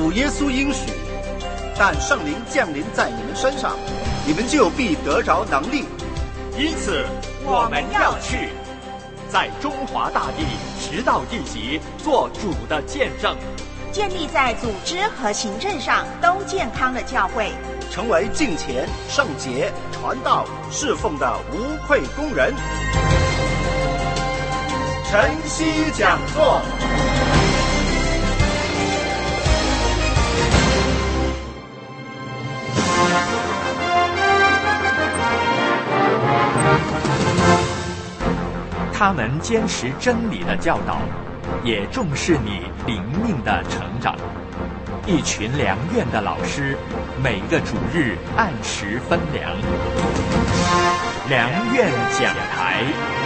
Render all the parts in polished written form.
主耶稣应许，但圣灵降临在你们身上，你们就必得着能力。 因此我们要去，在中华大地直到地极做主的见证， 建立在组织和行政上都健康的教会， 成为敬虔、圣洁、传道、侍奉的无愧工人。晨曦讲座。 他们坚持真理的教导，也重视你灵命的成长。一群良院的老师，每个主日按时分粮。良院讲台。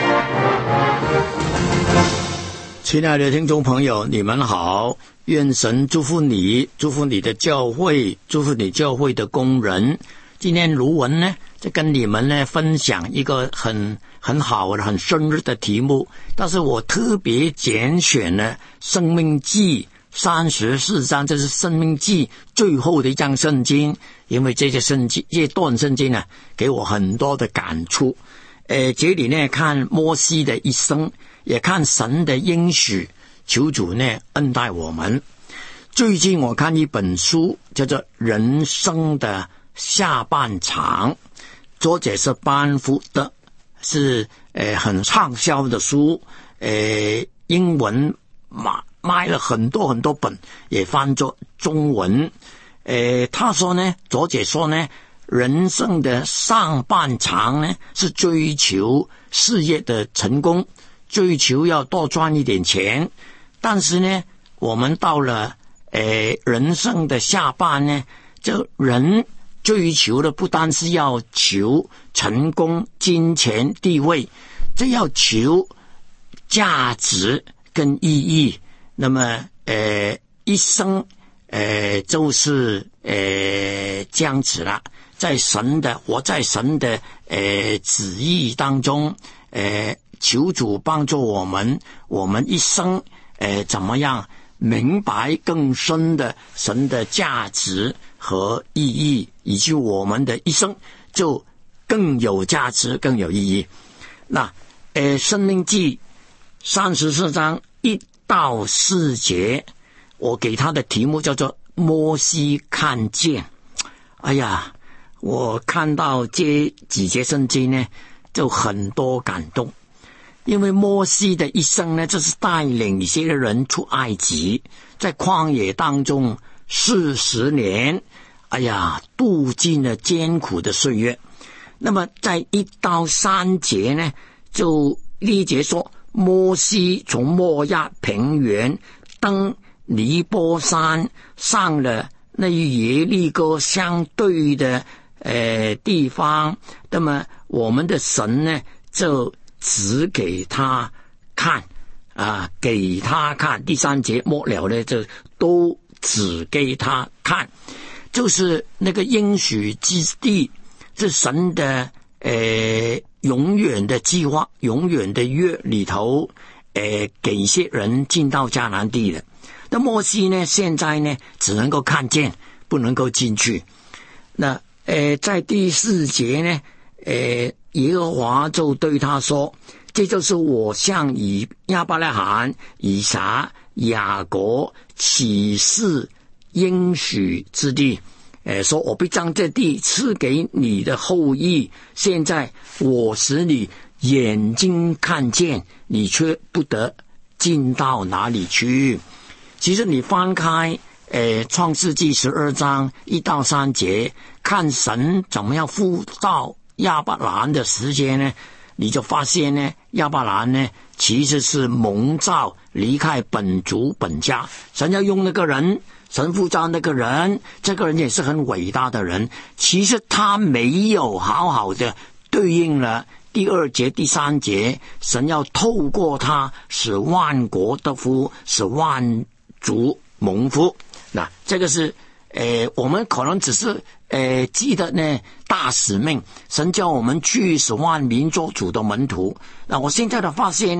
亲爱的听众朋友，你们好，愿神祝福你，祝福你的教会，祝福你教会的工人。今天卢文呢，就跟你们呢分享一个很好的、很深入的题目，但是我特别拣选了《申命记》34章，这是《申命记》最后的一章圣经，因为这段圣经呢，给我很多的感触。这里呢，看摩西的一生，也看神的应许，求主呢恩待我们。最近我看一本书，叫做《人生的下半场》，作者是班福德，是很畅销的书，英文卖了很多本，也翻作中文。他说呢，作者说呢，人生的上半场呢是追求事业的成功，追求要多赚一点钱，但是呢，我们到了人生的下半呢，这人追求的不单是要求成功、金钱、地位，这要求价值跟意义。那么一生就是这样子了，活在神的旨意当中，求主帮助我们一生怎么样明白更深的神的价值和意义，以及我们的一生就更有价值、更有意义。那申命记34章1到4节，我给他的题目叫做摩西看见。哎呀，我看到这几节圣经呢，就很多感动。因为摩西的一生呢，就是带领一些人出埃及，在旷野当中40年，哎呀，度尽了艰苦的岁月。那么在1到3节呢，就第一节说，摩西从摩押平原登尼波山，上了那与耶利哥相对的地方，那么我们的神呢，就指给他看给他看。第3节末了呢，就都指给他看，就是那个应许之地，是神的永远的计划、永远的约里头给一些人进到迦南地的。那摩西呢，现在呢只能够看见，不能够进去。那在第4节呢，耶和华就对他说，这就是我向亚伯拉罕、以撒、雅各起誓应许之地，说我必将这地赐给你的后裔。现在我使你眼睛看见，你却不得进到哪里去。其实你翻开创世纪12章1到3节，看神怎么样呼召亚伯兰的时间呢，你就发现呢，亚伯兰呢其实是蒙召离开本族本家，神要用那个人，神呼召那个人，这个人也是很伟大的人，其实他没有好好的对应了第2节第3节，神要透过他使万国得福，使万族蒙福。那这个是我们可能只是记得呢大使命，神叫我们去使万民做主的门徒。那我现在的发现呢，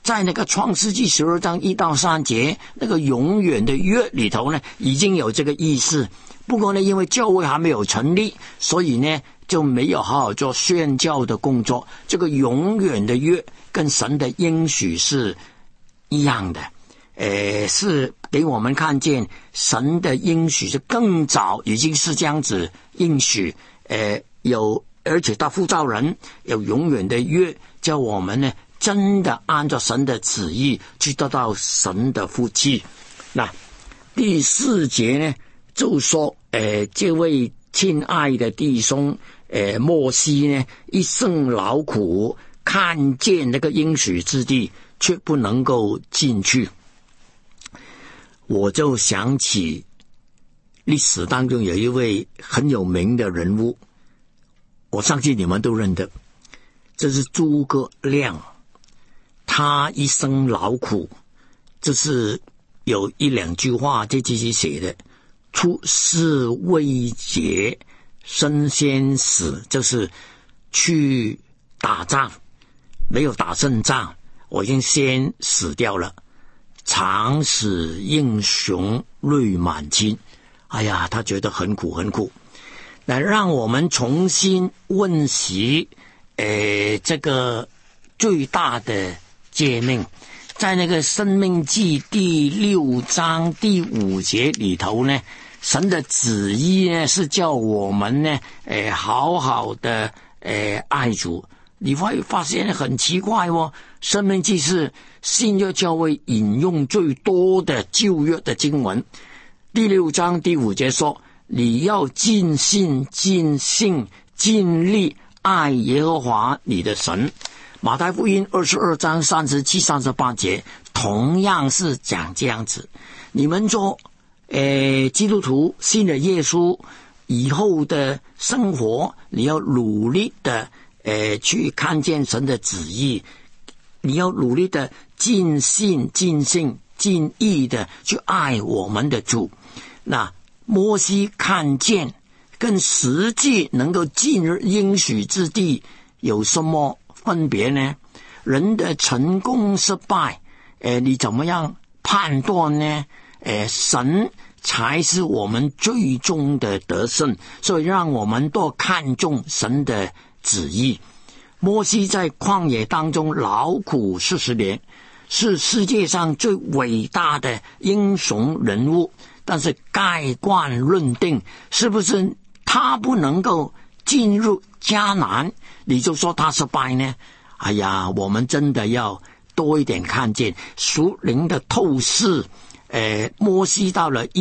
在那个创世纪12章1到3节那个永远的约里头呢，已经有这个意思。不过呢，因为教会还没有成立，所以呢就没有好好做宣教的工作。这个永远的约跟神的应许是一样的，是给我们看见神的应许是更早已经是这样子应许，而且他呼召人有永远的约，叫我们呢真的按照神的旨意去得到神的福气。那第4节呢就说，这位亲爱的弟兄，摩西呢一生劳苦，看见那个应许之地，却不能够进去。我就想起历史当中有一位很有名的人物，我相信你们都认得，这是诸葛亮。他一生劳苦，这是有1-2句话这自己写的，出师未捷身先死，就是去打仗没有打胜仗，我已经先死掉了。常使英雄泪满襟，哎呀，他觉得很苦很苦。那让我们重新温习这个最大的诫命，在那个申命记第6章第5节里头呢，神的旨意呢是叫我们呢好好的爱主。你会发现很奇怪哦，申命记是新约教会引用最多的旧约的经文。第6章第5节说，你要尽心尽性尽力爱耶和华你的神。马太福音22章37、38节同样是讲这样子。你们做基督徒信了耶稣以后的生活，你要努力的去看见神的旨意，你要努力的尽心尽性尽意的去爱我们的主。那摩西看见跟实际能够进入应许之地有什么分别呢？人的成功失败你怎么样判断呢？神才是我们最终的得胜，所以让我们多看重神的旨意。摩西在旷野当中劳苦40年，是世界上最伟大的英雄人物，但是盖棺论定，是不是他不能够进入迦南，你就说他失败呢？哎呀，我们真的要多一点看见属灵的透视。摩西到了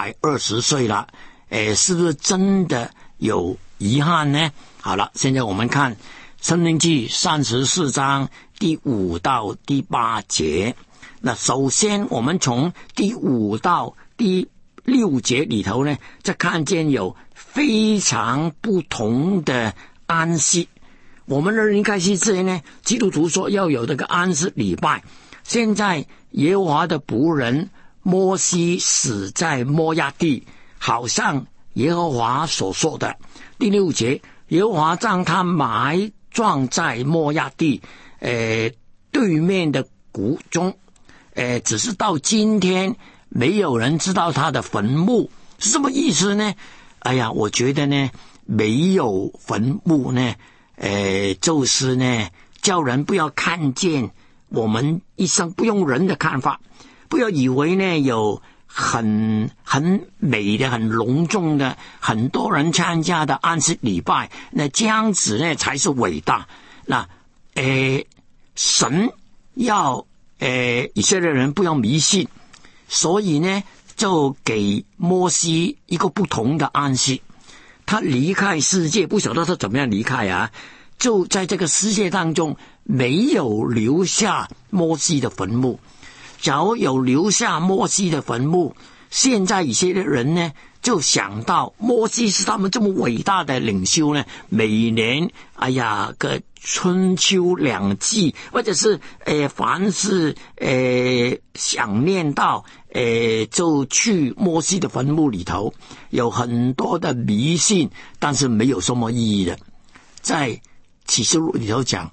120岁了，是不是真的有遗憾呢？好了，现在我们看申命记34章第5到第8节。那首先我们从第5到第6节里头呢，就看见有非常不同的安息。我们的人开始之前呢，基督徒说要有这个安息礼拜。现在耶和华的仆人摩西死在摩押地，好像耶和华所说的。第6节，耶和华将他埋葬在摩押地对面的谷中，只是到今天没有人知道他的坟墓，是什么意思呢？哎呀，我觉得呢，没有坟墓呢就是呢叫人不要看见我们一生，不用人的看法，不要以为呢有很美的很隆重的很多人参加的安息礼拜，那这样子呢才是伟大。那神要以色列人不要迷信，所以呢就给摩西一个不同的安息。他离开世界，不晓得他怎么样离开啊，就在这个世界当中没有留下摩西的坟墓。假如有留下摩西的坟墓，现在一些人呢就想到摩西是他们这么伟大的领袖呢，每年个春秋两季，或者是凡是想念到就去摩西的坟墓里头，有很多的迷信，但是没有什么意义的。在启示录里头讲，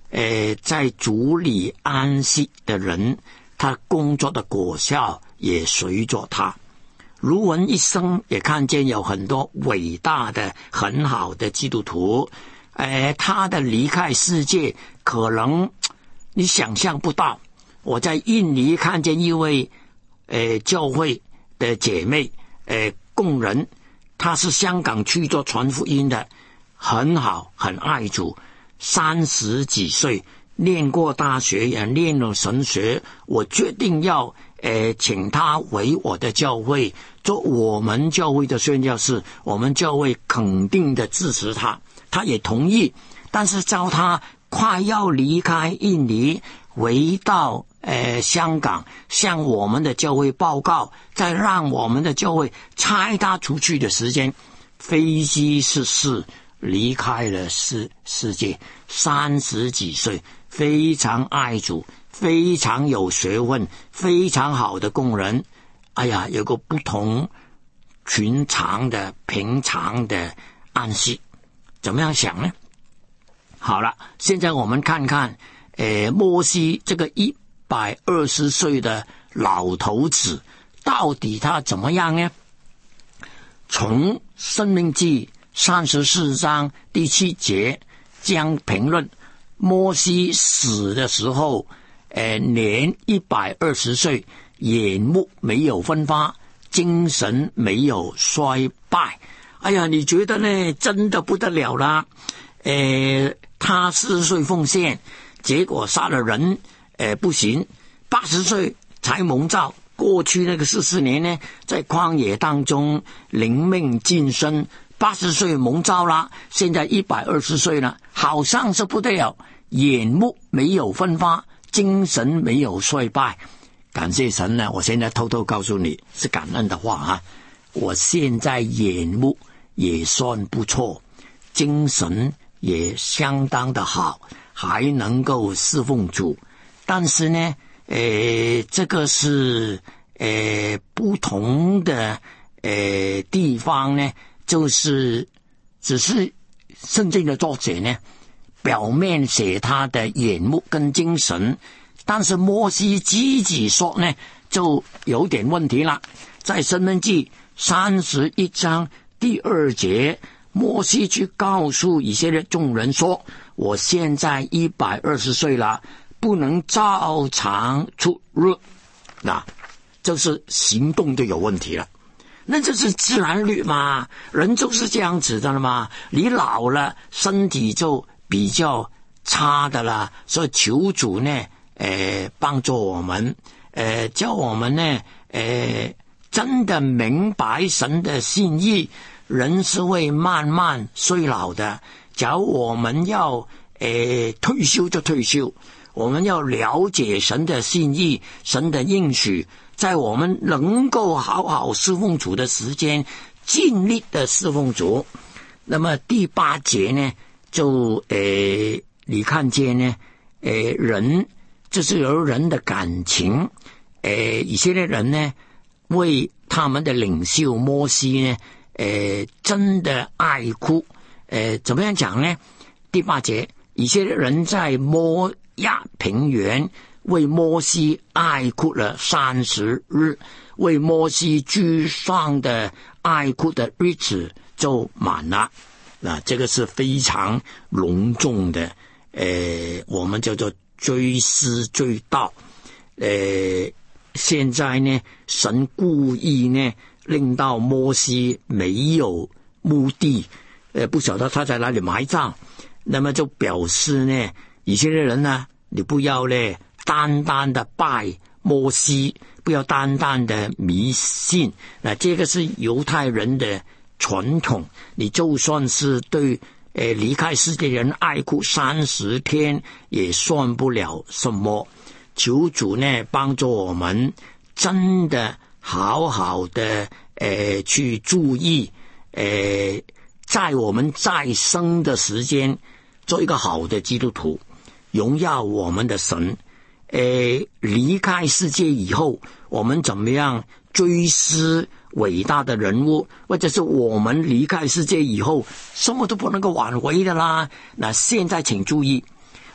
在主里安息的人，他工作的果效也随着他。卢文一生也看见有很多伟大的很好的基督徒，他的离开世界可能你想象不到。我在印尼看见一位教会的姐妹工人，她是香港去做传福音的，很好，很爱主，30几岁，念过大学，也念了神学。我决定要请她为我的教会做我们教会的宣教士，我们教会肯定的支持她，她也同意。但是叫她快要离开印尼回到香港，向我们的教会报告，再让我们的教会差他出去的时间，飞机失事离开了世界，30几岁，非常爱主，非常有学问，非常好的工人。哎呀，有个不同寻常的平常的安息，怎么样想呢？好了，现在我们看看摩西这个120岁的老头子到底他怎么样呢？从申命记34章第7节将评论摩西死的时候年120岁，眼目没有分发，精神没有衰败。哎呀，你觉得呢？真的不得了啦！他40岁奉献，结果杀了人，不行，80岁才蒙召。过去那个14年呢，在旷野当中灵命晋升，80岁蒙召啦，现在120岁了，好像是不得了，眼目没有分发，精神没有衰败。感谢神呢，我现在偷偷告诉你是感恩的话啊，我现在眼目也算不错，精神也相当的好，还能够侍奉主。但是呢这个是不同的地方呢，就是只是圣经的作者呢表面写他的眼目跟精神，但是摩西自己说呢就有点问题了。在申命记31章第2节，摩西去告诉以色列众人说，我现在120岁了，不能照常出入。那就是行动就有问题了。那这是自然律嘛，人就是这样子的了嘛。你老了身体就比较差的了，所以求主呢帮助我们，叫我们呢真的明白神的心意。人是会慢慢衰老的，假如我们要退休就退休，我们要了解神的心意，神的应许，在我们能够好好侍奉主的时间，尽力的侍奉主。那么第8节呢，就你看见呢人就是有人的感情，以色列人呢为他们的领袖摩西呢真的爱哭。怎么样讲呢？第8节，以色列人在摩亚平原为摩西爱哭了30日，为摩西居上的爱哭的日子就满了。那这个是非常隆重的，我们叫做追思追悼。现在呢，神故意呢令到摩西没有墓地，不晓得他在哪里埋葬，那么就表示呢，以色列人呢，你不要呢单单的拜摩西，不要单单的迷信。那这个是犹太人的传统，你就算是对离开世界人爱哭30天，也算不了什么。求主呢帮助我们，真的好好的去注意，在我们在生的时间做一个好的基督徒，荣耀我们的神。离开世界以后，我们怎么样追思伟大的人物，或者是我们离开世界以后什么都不能够挽回的啦。那现在请注意，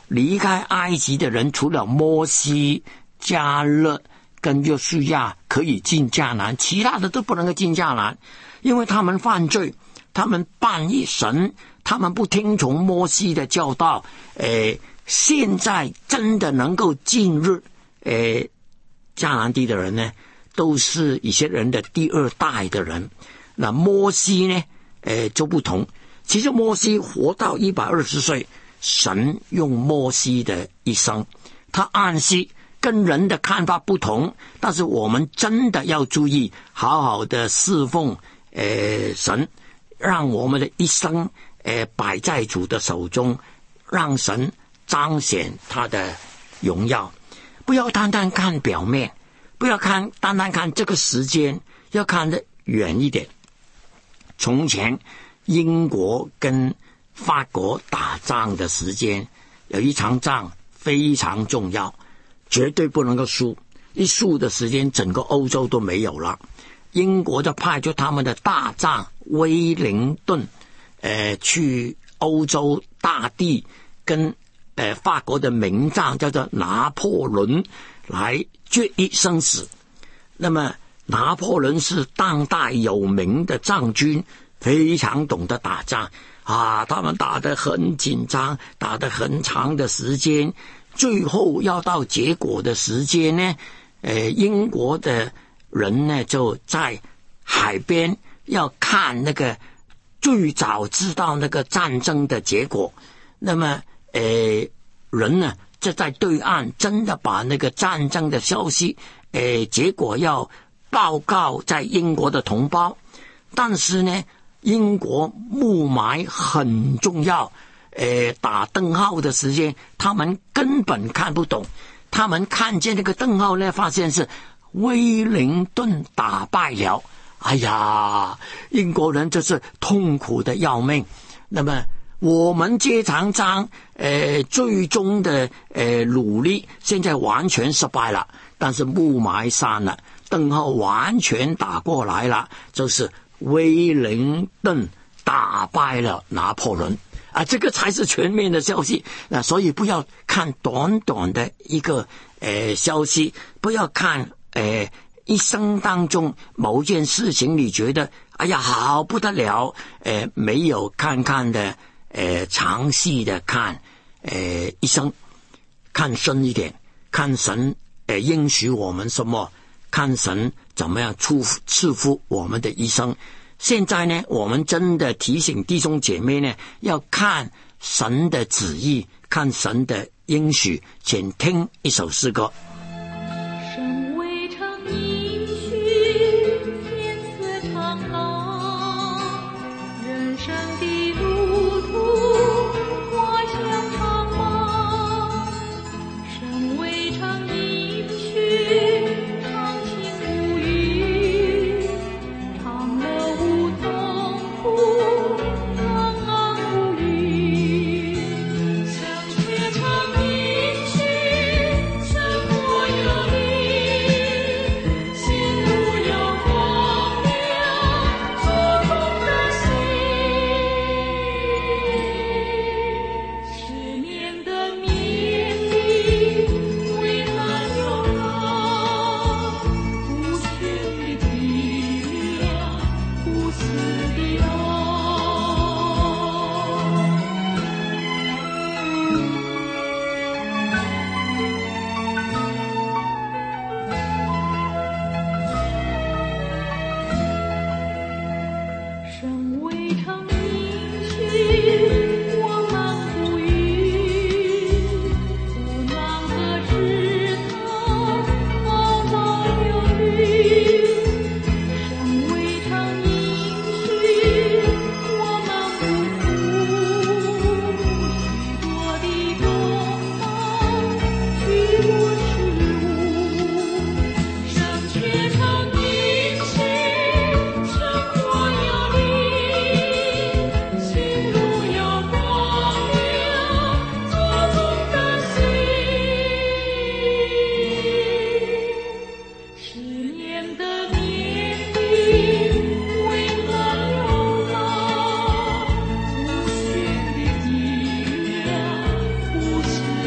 离开埃及的人除了摩西、迦勒跟约书亚可以进迦南，其他的都不能够进迦南，因为他们犯罪，他们叛逆神，他们不听从摩西的教导。现在真的能够进入迦南地的人呢，都是以色列人的第二代的人。那摩西呢就不同，其实摩西活到120岁，神用摩西的一生，他安息跟人的看法不同，但是我们真的要注意，好好的侍奉神，让我们的一生摆在主的手中，让神彰显他的荣耀。不要单单看表面，不要单单看这个时间，要看得远一点。从前英国跟法国打仗的时间，有一场仗非常重要，绝对不能够输，一输的时间整个欧洲都没有了。英国就派出他们的大将威灵顿去欧洲大地跟法国的名将叫做拿破仑来决一生死。那么拿破仑是当代有名的将军，非常懂得打仗啊，他们打得很紧张，打得很长的时间，最后要到结果的时间呢，英国的人呢就在海边要看那个最早知道那个战争的结果。那么人呢就在对岸真的把那个战争的消息结果要报告在英国的同胞，但是呢英国雾霾很重要，打灯号的时间他们根本看不懂，他们看见那个灯号呢，发现是威灵顿打败了。哎呀，英国人就是痛苦的要命。那么我们这场仗最终的努力现在完全失败了，但是雾霾散了，灯号完全打过来了，就是威灵顿打败了拿破仑啊，这个才是全面的消息。那所以不要看短短的一个消息，不要看一生当中某件事情你觉得哎呀好不得了，没有看的详细的看一生，看深一点，看神应许我们什么，看神怎么样赐福我们的一生。现在呢我们真的提醒弟兄姐妹呢，要看神的旨意，看神的应许。请听一首诗歌。 神未尝应许天赐长廊，人生的路途花香长茫，神未尝应许长情无语，长乐无痛苦，长安无虞，神却常应许生活有力，心路有光亮，做工的心，10年的勉励为难有高，无限的力量，无私的爱。神未尝应许我们不语，不能和石头熬到流绿。神未尝应许我们不负，许多的功劳去无实物，神却常应许生活有力，心路有光亮，做工的心，10年的勉励为难有老，无限的力量，无私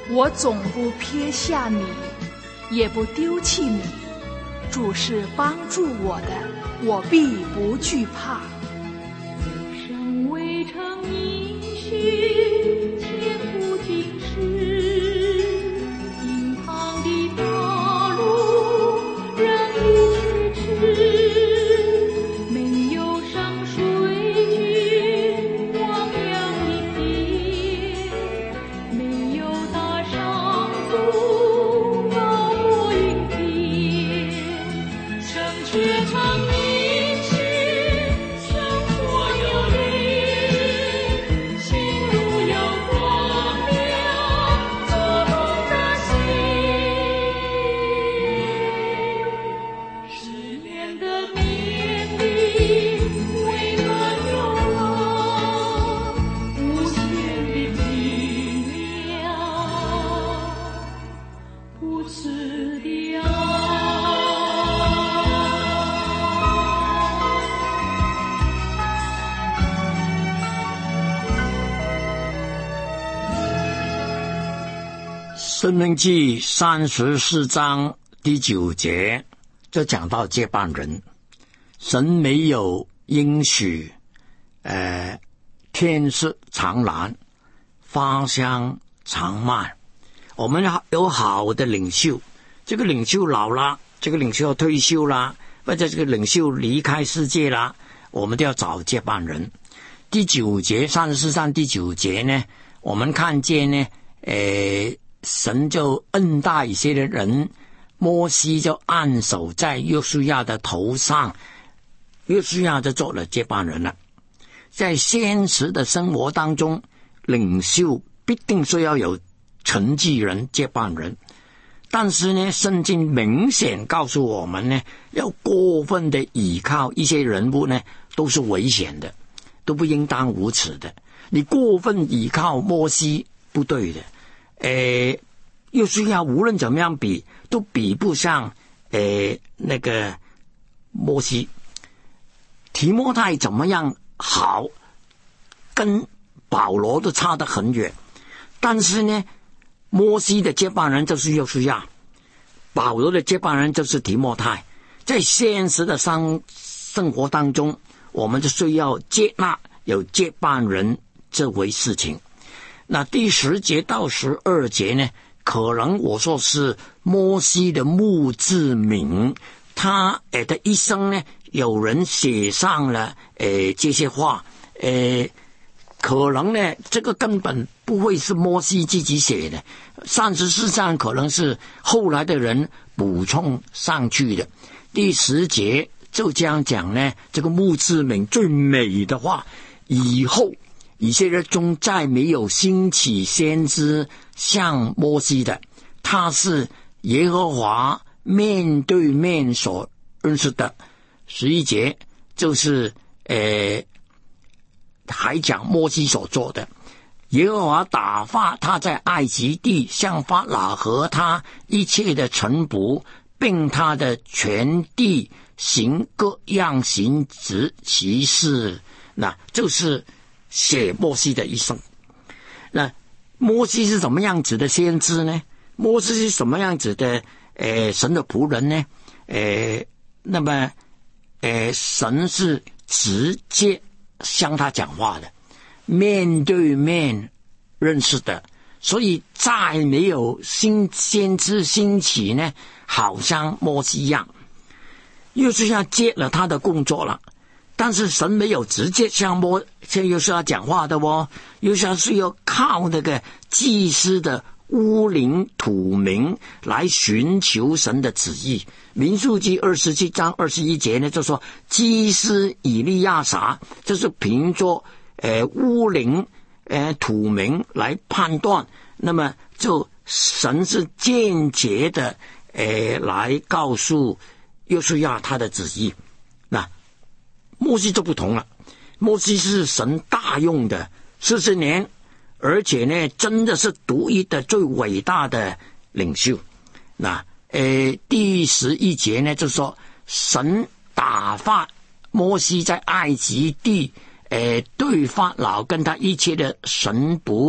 我总不撇下你，也不丢弃你。主是帮助我的，我必不惧怕。 生未尝应许，前途今世，银行的道路人力曲直，没有上水军汪洋一点，没有打上路高过云天，生却常明许，生活有力，心路有光亮，做梦的心。失恋的面里，温暖有浪，无限的寂寥，不辞的爱。 申命记34章第9节，就讲到接班人。神没有应许天色常蓝，花香常漫。我们有好的领袖，这个领袖老了，这个领袖要退休啦，或者这个领袖离开世界啦，我们都要找接班人。第9节34章第9节呢，我们看见呢神就恩待一些的人，摩西就按手在约书亚的头上，约书亚就做了接班人了。在现实的生活当中，领袖必定需要有承继人、接班人，但是呢，圣经明显告诉我们呢，要过分的倚靠一些人物呢，都是危险的，都不应当如此的。你过分倚靠摩西不对的，约书亚无论怎么样比，都比不上那个摩西。提摩太怎么样好，跟保罗都差得很远。但是呢，摩西的接班人就是约书亚，保罗的接班人就是提摩太。在现实的生活当中，我们就需要接纳有接班人这回事情。那第10节到12节呢，可能我说是摩西的墓志铭，他的一生呢，有人写上了这些话，可能呢这个根本不会是摩西自己写的，34章可能是后来的人补充上去的。第10节就这样讲呢，这个墓志铭最美的话，以后以色列中再没有兴起先知像摩西的，他是耶和华面对面所认识的。11节就是还讲摩西所做的，耶和华打发他在埃及地向法老和他一切的臣仆，并他的全地行各样行职奇事。那就是写摩西的一生。那摩西是什么样子的先知呢？摩西是什么样子的神的仆人呢？那么神是直接向他讲话的，面对面认识的，所以再没有先知兴起呢，好像摩西一样。约书亚接了他的工作了，但是神没有直接向约书亚讲话的哦，约书亚是要靠那个祭司的乌灵土明来寻求神的旨意。民数记27章21节呢，就说祭司以利亚撒就是凭着乌灵土明来判断，那么就神是间接的来告诉约书亚他的旨意。那摩西就不同了，摩西是神大用的40年，而且呢真的是独一的最伟大的领袖。那第11节呢就说神打发摩西在埃及地对法老跟他一切的神仆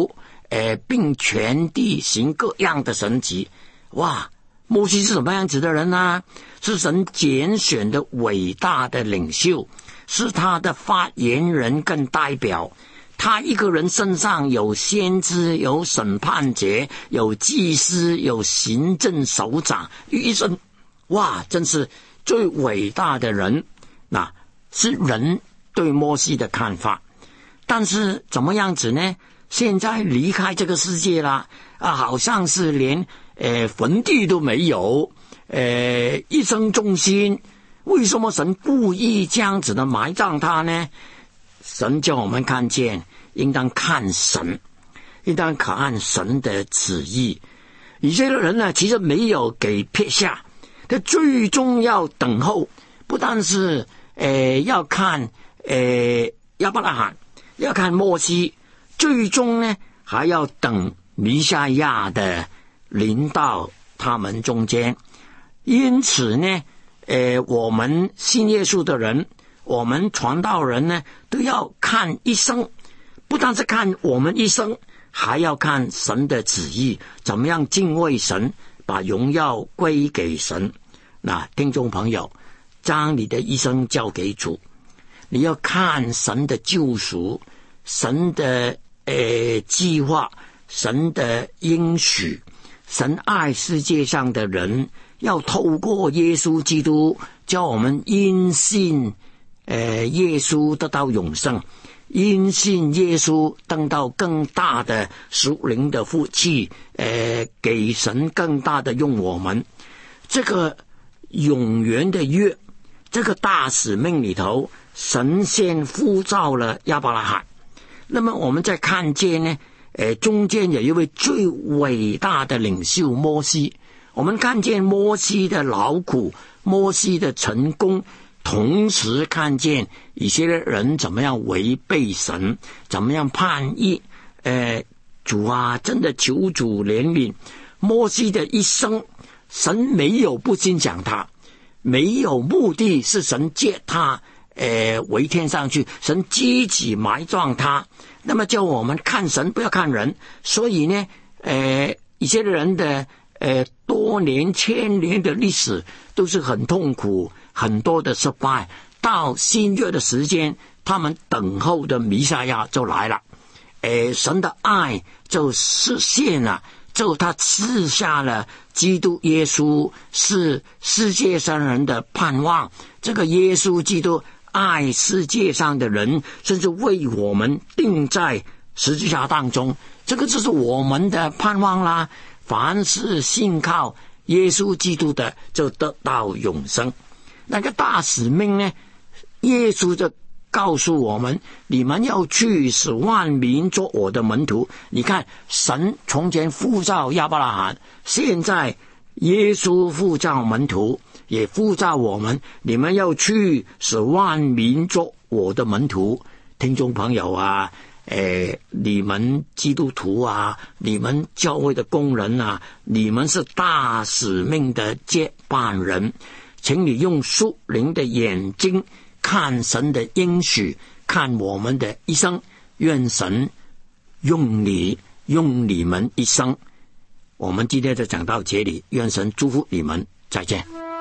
并全地行各样的神迹。哇，摩西是什么样子的人呢？是神拣选的伟大的领袖，是他的发言人跟代表。他一个人身上有先知，有审判者，有祭司，有行政首长，一生，哇，真是最伟大的人。那是人对摩西的看法。但是怎么样子呢？现在离开这个世界了好像是连坟地都没有，一生忠心。为什么神故意这样子的埋葬他呢？神叫我们看见，应当看神，应当看神的旨意。以色列人呢，其实没有给撇下，他最终要等候，不但是要看亚伯拉罕，要看摩西，最终呢还要等弥赛亚的临到他们中间。因此呢我们信耶稣的人，我们传道人呢，都要看一生，不但是看我们一生，还要看神的旨意，怎么样敬畏神，把荣耀归给神。那听众朋友，将你的一生交给主，你要看神的救赎，神的计划，神的应许，神爱世界上的人，要透过耶稣基督叫我们因信耶稣得到永生，因信耶稣得到更大的属灵的福气，给神更大的用我们。这个永远的约，这个大使命里头，神先呼召了亚伯拉罕。那么我们再看见呢中间有一位最伟大的领袖摩西，我们看见摩西的劳苦，摩西的成功，同时看见以色列人怎么样违背神，怎么样叛逆。主啊，真的求主怜悯摩西的一生，神没有不欣赏他，没有目的是神接他为天上去，神积极埋葬他。那么叫我们看神不要看人。所以呢以色列人的多年千年的历史都是很痛苦，很多的失败。到新约的时间，他们等候的弥赛亚就来了，神的爱就实现了，就他赐下了基督耶稣，是世界上人的盼望。这个耶稣基督爱世界上的人，甚至为我们钉在十字架当中，这个就是我们的盼望啦。凡是信靠耶稣基督的，就得到永生。那个大使命呢，耶稣就告诉我们，你们要去使万民做我的门徒。你看，神从前呼召亚伯拉罕，现在耶稣呼召门徒，也呼召我们，你们要去使万民做我的门徒。听众朋友啊，你们基督徒啊，你们教会的工人啊，你们是大使命的接班人，请你用属灵的眼睛看神的应许，看我们的一生。愿神用你们一生。我们今天就讲到这里，愿神祝福你们，再见。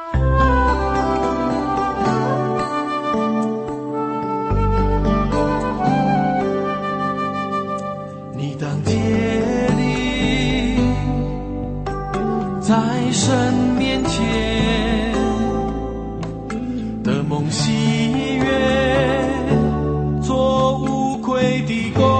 你当竭力在神面前的梦喜悦，做无愧的工。